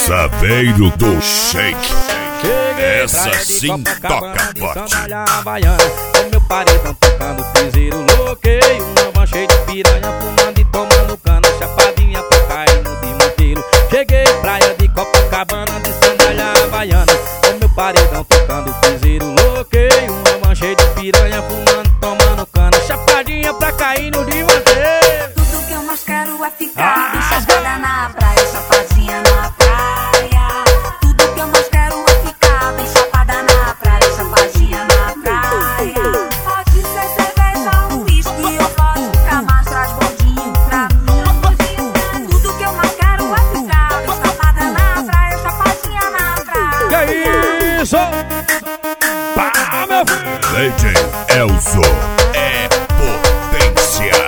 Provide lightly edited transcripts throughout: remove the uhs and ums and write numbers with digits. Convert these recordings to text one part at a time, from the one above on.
Saveiro do Shake. Essa sim toca forte. Com meu paredão tocando piseiro, loqueio uma van cheia de piranha, fumando e tomando cana, chapadinha pra cair no desmantelo. Cheguei praia de Copacabana, de sandália havaiana. Com meu paredão tocando piseiro, loqueio uma van cheia de piranha, fumando e tomando cana, chapadinha pra cair no desmantelo. Tudo que eu mais quero é ficar bem chapada na praia, chapadinha na praia. Tudo que eu mais quero é ficar bem chapada na praia, chapadinha na praia. Pode ser cerveja, um whisky ou vodka, mas traz bondinho pra mim. Tudo que eu mais quero é ficar bem chapada na praia, chapadinha na praia. Que é isso? Pá, meu filho! DJ Elzo é potência.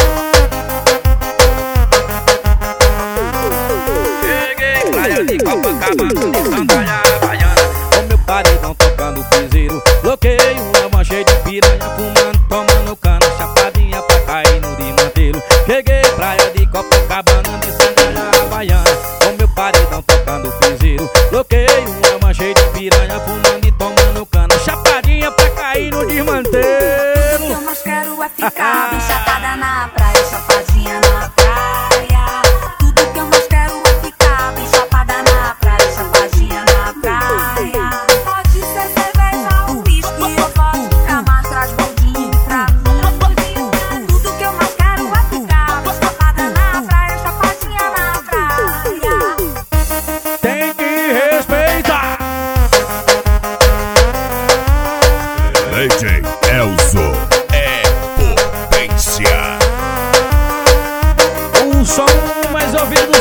Cheguei praia de Copacabana, de sandália havaiana. Com meu paredão tocando piseiro, bloqueio uma van cheia de piranha, fumando, tomando cana, chapadinha pra cair no desmantelo. Cheguei praia de Copacabana, de sandália havaiana. Com meu paredão tocando piseiro, bloqueio uma van cheia de piranha, fumando e tomando cana, chapadinha pra cair no desmantelo. Tudo que eu mais quero é ficar bem chapada na praia, chapadinha na praia. Tudo que eu mais quero é ficar bem chapada na praia, chapadinha na praia. Pode ser cerveja, um whisky ou vodka, mas traz bondinho pra mim. Tudo que eu mais quero é ficar bem chapada na praia, chapadinha na praia. Tem que respeitar. DJ Elzo é potência. O som mais ouvido